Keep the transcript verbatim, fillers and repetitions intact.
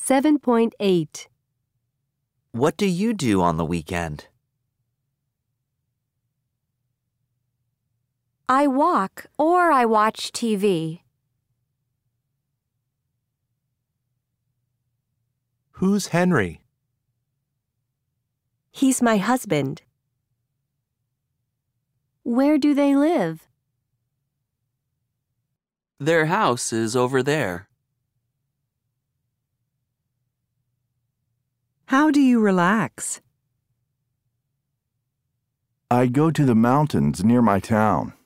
seven point eight. What do you do on the weekend? I walk or I watch T V. Who's Henry? He's my husband. Where do they live? Their house is over there. How do you relax? I go to the mountains near my town.